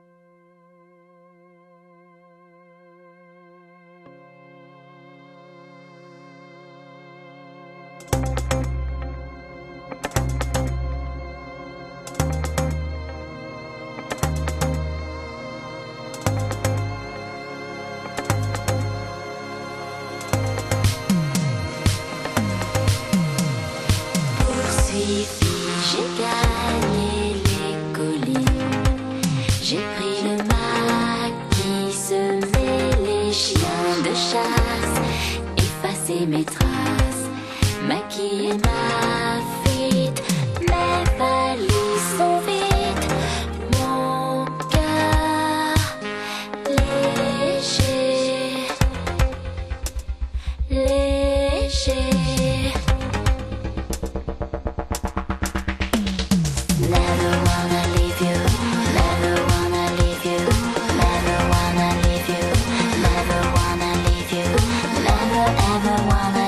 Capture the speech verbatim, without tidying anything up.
J'ai gagné les collines, j'ai pris le maquis, semé les chiens de chasse, effacé mes traces, maquillé ma fuite, mes valises sont vides, mon cœur léger, léger. Never wanna leave you, never wanna leave you, never wanna leave you, never wanna leave you, never ever wanna